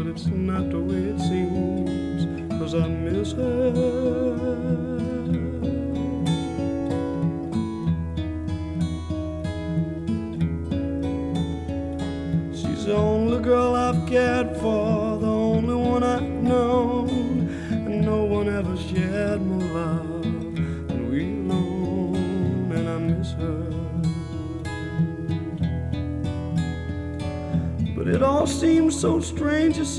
but it's not the way it seems, 'cause I miss her. She's the only girl I've cared for, the only one I've known, and no one ever shared more love than we alone, and I miss her. But it all seems so strange.